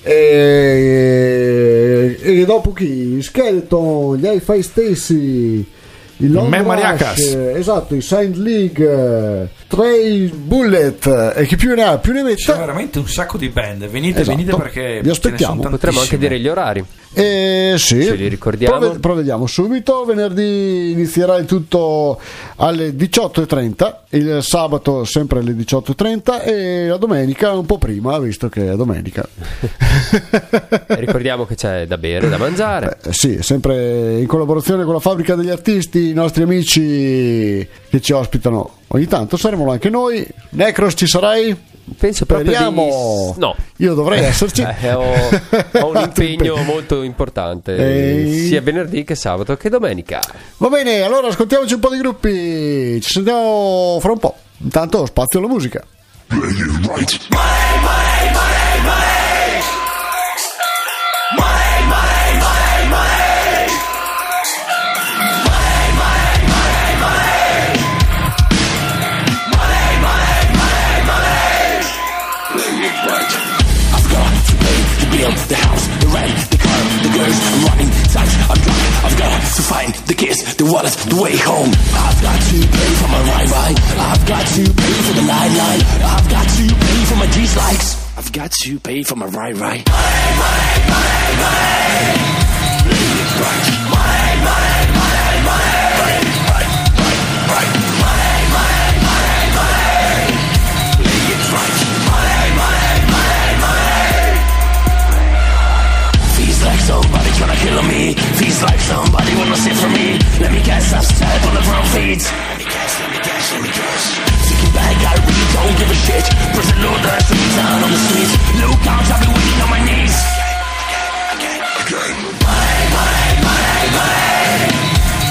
F: e, e dopo chi? Skeleton, gli Hi-Fi Stacy, il Long
G: Me
F: Rush,
G: Mariacas.
F: esatto, i Saint League, Trey Bullet e chi più ne ha più ne
G: Ci sono
F: metta.
G: veramente un sacco di band. Venite,
F: Esatto.
G: venite perché
F: Vi aspettiamo.
G: ce ne sono
A: Potremmo anche
G: tantissime.
A: dire gli orari.
F: Eh, sì,
A: Ce li ricordiamo?
F: Prove- provvediamo subito. Venerdì inizierà il tutto alle diciotto e trenta, il sabato sempre alle diciotto e trenta e la domenica un po' prima, visto che è domenica.
A: E ricordiamo che c'è da bere, da mangiare.
F: Eh, sì, sempre in collaborazione con la Fabbrica degli Artisti, i nostri amici che ci ospitano ogni tanto, saremo anche noi. Necros, ci sarai?
A: Penso proprio
F: Speriamo.
A: di... No.
F: Io dovrei esserci.
A: Eh, ho, ho un impegno molto importante,
F: Ehi.
A: sia venerdì che sabato che domenica.
F: Va bene, allora ascoltiamoci un po' di gruppi. Ci sentiamo fra un po'. Intanto spazio alla musica.
E: The house, the rent, the car, the girls, I'm running tight, I'm drunk, I've got to find the kiss, the wallet, the way home. I've got to pay for my ride ride, I've got to pay for the nightlife, I've got to pay for my dislikes, I've got to pay for my ride ride. Money, money, money, money. Right. Money, money, money, money. Right, right, right. Money, money, money, money. Play it right. Money, money, money, money. Feels like somebody tryna kill me. Feels like somebody wanna sit for me. Let me guess, I've stepped on the wrong feet. Let me guess, let me guess, let me guess. Sticking back, I really don't give a shit. Prison order, sitting down on the street. Look out, I've been waiting on my knees. Again, again, again. Money, money, money, money.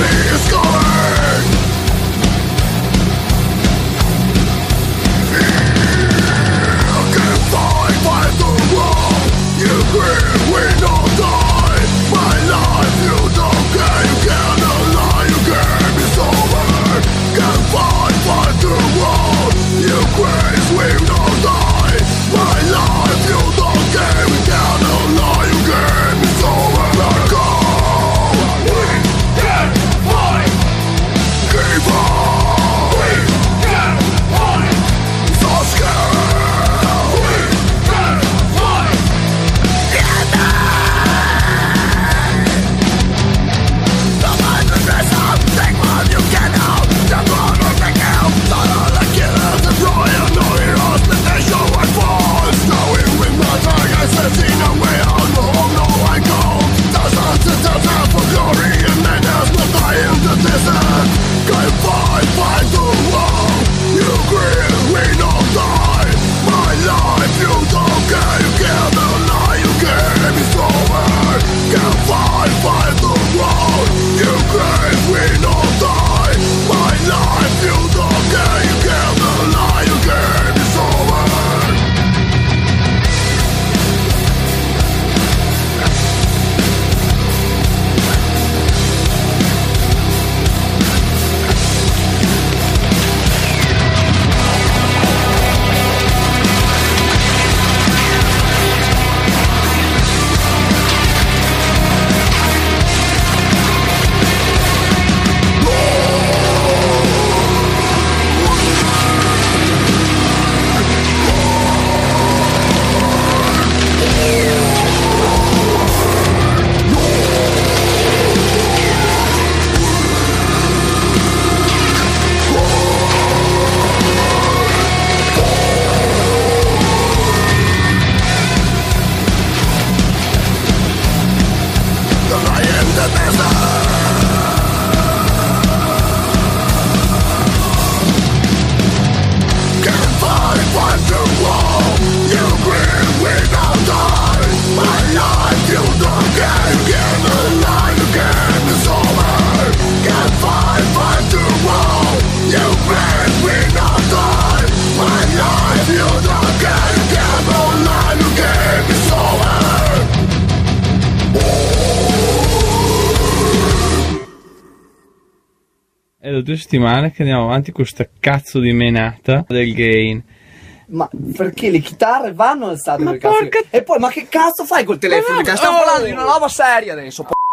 O: È da due settimane che andiamo avanti con sta cazzo di menata del gain.
P: Ma perché le chitarre vanno alzate nel cazzo?
O: porca-
P: E poi, ma che cazzo fai col telefono?
O: Ma
P: Che
O: no,
P: stiamo
O: oh!
P: parlando di una roba seria adesso. po-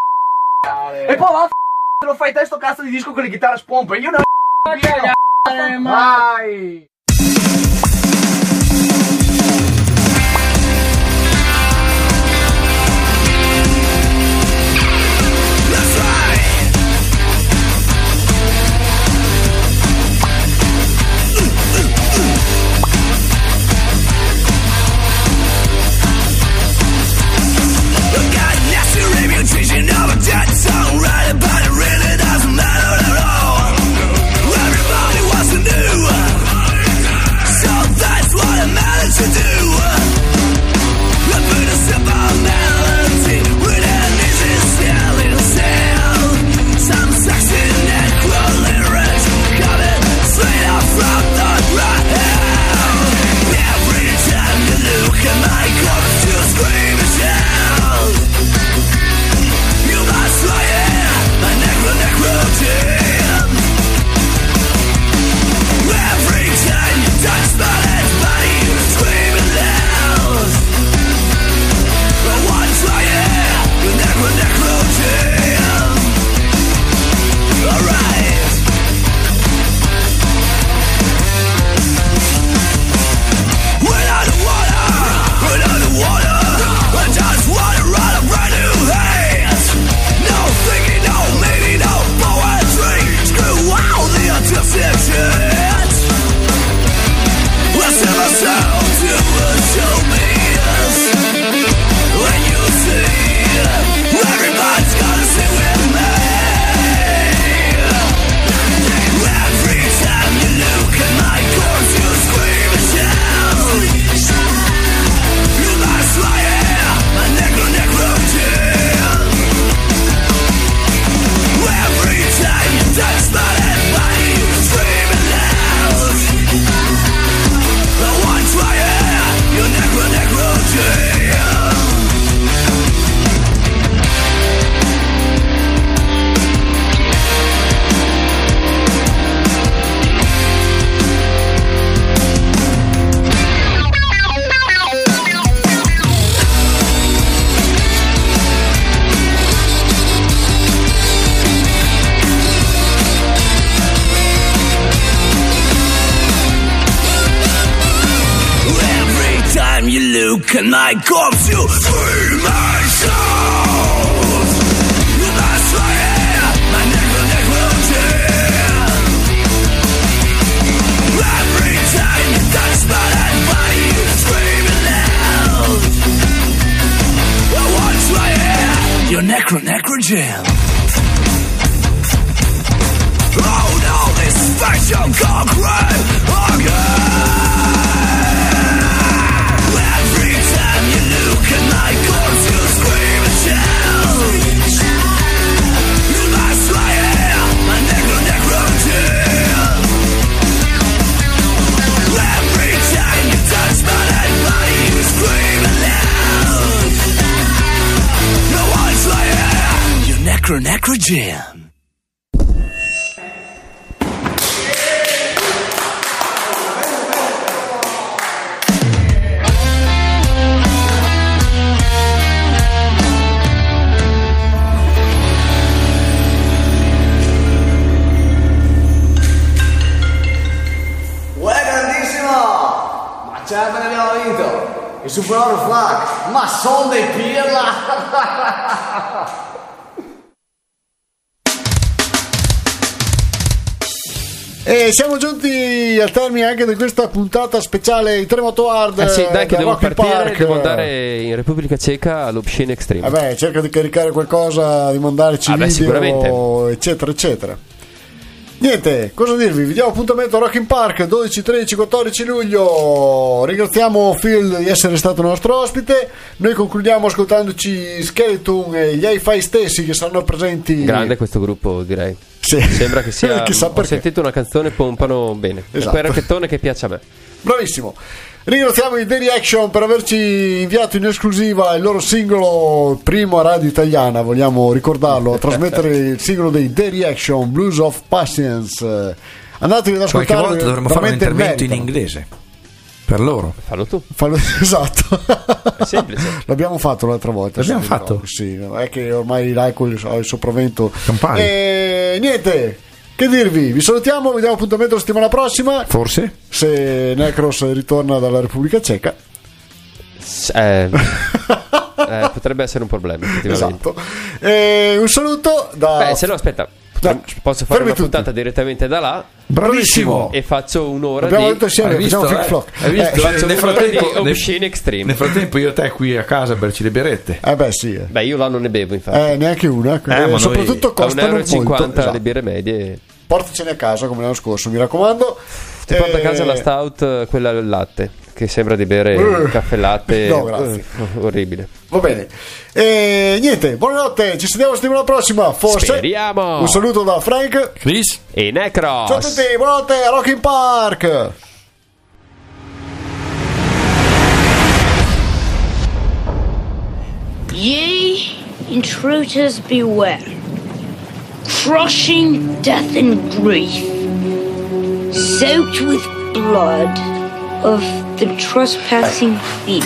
P: E poi va te lo fai te sto cazzo di disco con le chitarre spompe. Io non vai.
E: Everybody wants to do look and I corpse you free my soul. You lost my hair, my necro necro jam. Every time you touch my dead body, you screaming loud. I want my hair, your necro necro jam. Oh no, this special concrete again. Every time you look at my corpse, you scream and shout. You lost my hair, my necro necro jam. Every time you touch my dead body, you scream loud. No one's my hair, your necro necro jam.
P: Certo che abbiamo vinto il Super Oro Flag, ma son dei pirla.
F: E siamo giunti al termine anche di questa puntata speciale di Tremoto Hard.
A: Eh sì, dai che
F: da
A: devo
F: Rocky
A: partire,
F: Park.
A: devo andare in Repubblica Ceca all'Obscene Extreme.
F: Vabbè, cerca di caricare qualcosa, di mandarci
A: Ah, beh,
F: video,
A: sicuramente.
F: eccetera, eccetera. Niente, cosa dirvi? Vi diamo appuntamento a Rock in Park dodici, tredici, quattordici luglio. Ringraziamo Phil di essere stato nostro ospite. Noi concludiamo ascoltandoci Skeleton e gli Hi-Fi stessi che saranno presenti.
A: Grande questo gruppo, direi.
F: Sì.
A: Sembra che sia.
F: Chissà
A: Ho
F: perché.
A: sentito una canzone, pompano bene.
F: Esatto.
A: È quel racchettone che piace a me.
F: Bravissimo. Ringraziamo i The Reaction per averci inviato in esclusiva il loro singolo, primo a Radio Italiana, vogliamo ricordarlo, a trasmettere il singolo dei The Reaction, Blues of Patience. Andatevi ad
G: Qualche
F: ascoltarlo.
G: volta dovremmo fare un
F: veramente
G: intervento in
F: meritano.
G: inglese per loro.
A: Fallo tu.
F: Fallo, esatto.
A: È semplice.
F: L'abbiamo fatto l'altra volta.
G: L'abbiamo
F: sì,
G: fatto?
F: no, sì, è che ormai l'alcol ha il sopravvento.
G: Campari.
F: E niente. Che dirvi? Vi salutiamo, vi diamo appuntamento la settimana prossima.
G: Forse?
F: Se Necros ritorna dalla Repubblica Ceca.
A: Eh, eh, potrebbe essere un problema, effettivamente.
F: Esatto. E un saluto da.
A: Beh, se no, aspetta.
F: Da-
A: Posso fare
F: fermi
A: una
F: tutti.
A: puntata direttamente da là.
F: Bravissimo.
A: E faccio un'ora
F: Abbiamo
A: di.
F: detto insieme,
G: Hai
F: facciamo
G: visto,
F: Flick
G: eh?
F: Flock.
G: Hai visto?
F: Eh,
A: Faccio
G: nel
A: un'ora
G: frattempo-
A: di Obscene Extreme.
G: Nel frattempo io e te qui a casa a berci le birrette.
F: Eh beh sì. eh.
A: Beh, io là non ne bevo, infatti.
F: Eh, neanche una.
G: Eh, ma
F: Eh,
G: noi-
F: soprattutto
A: A un
F: costano
A: euro e cinquanta
F: molto. Esatto.
A: le birre medie.
F: Portacene a casa come l'anno scorso, mi raccomando.
A: Ti porto a
F: Eh,
A: casa la stout, quella al latte, che sembra di bere
F: Uh,
A: caffè latte.
F: no, grazie.
A: Uh, orribile.
F: Va bene. E niente, buonanotte, ci sentiamo la settimana prossima, forse.
A: Speriamo.
F: Un saluto da Frank.
G: Chris?
A: E Necros.
F: Ciao a tutti, buonanotte a Rock in Park.
Q: Ye intruders beware, crushing death and grief, soaked with blood of the trespassing thief.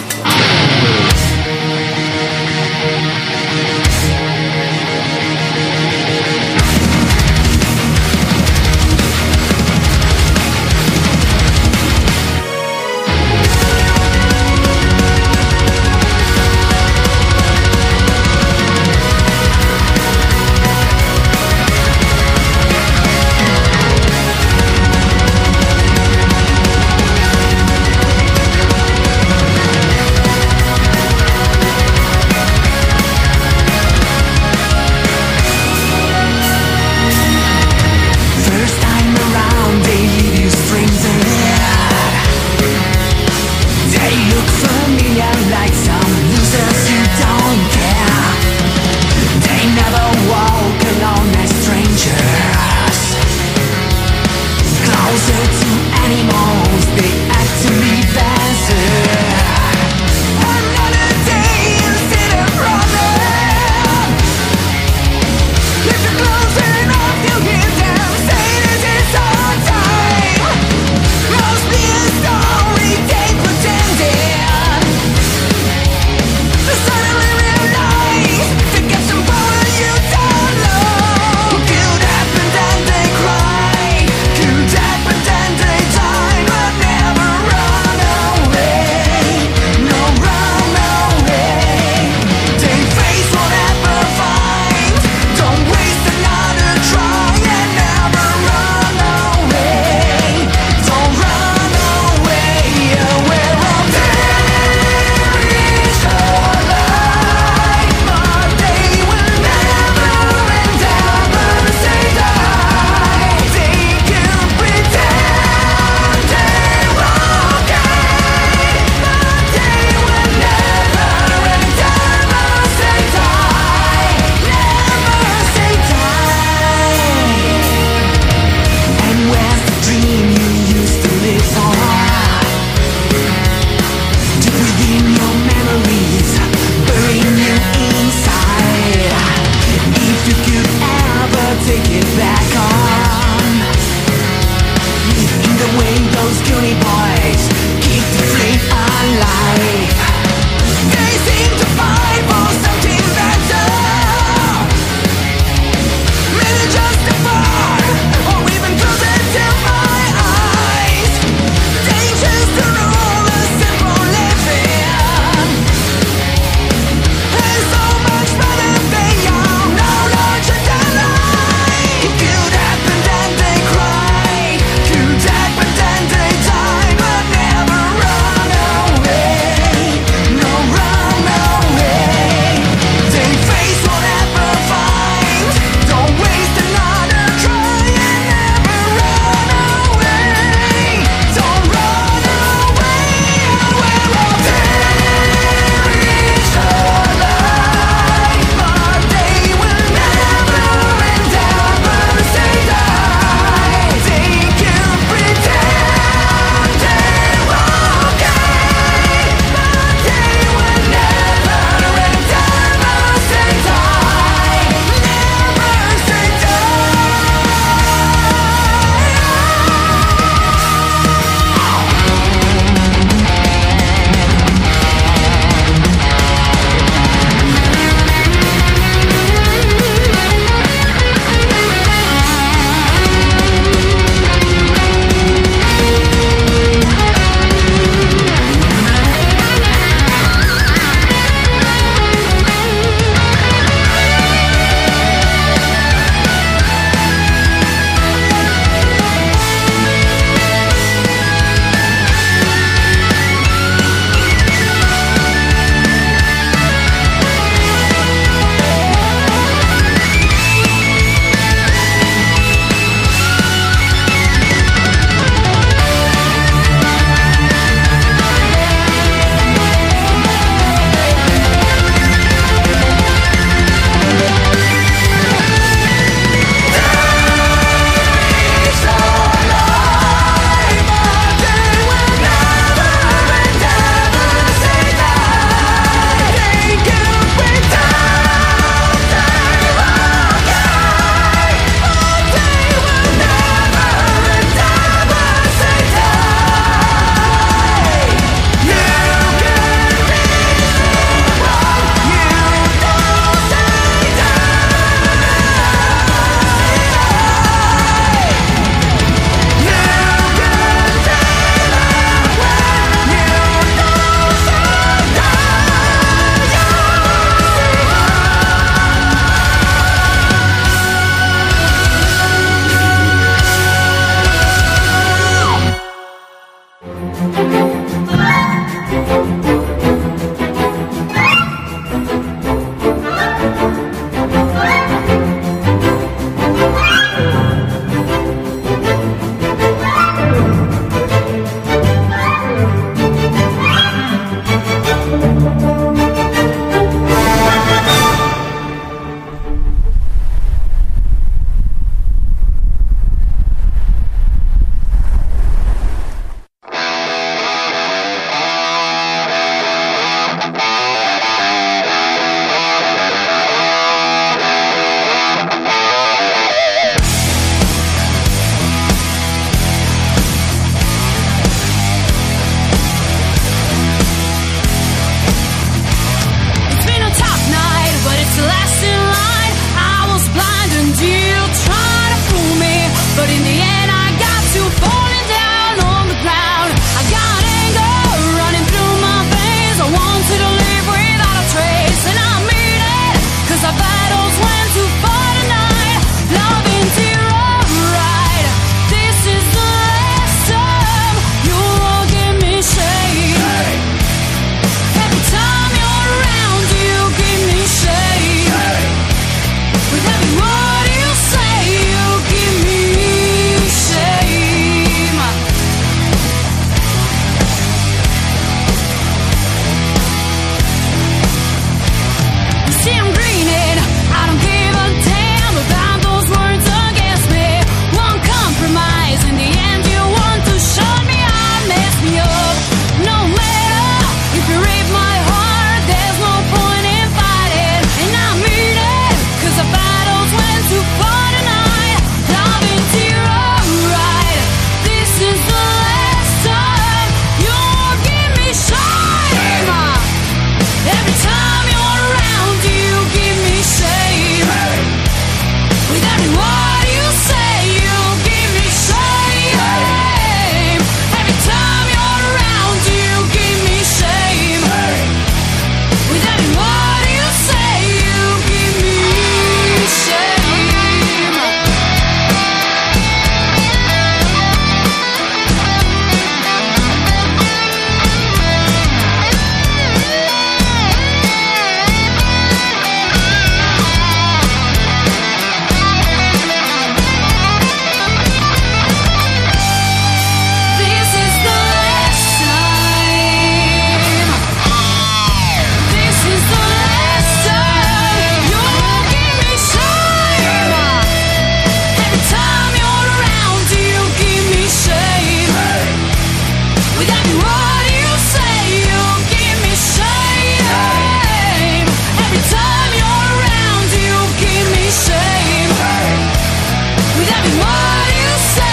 I: What you say?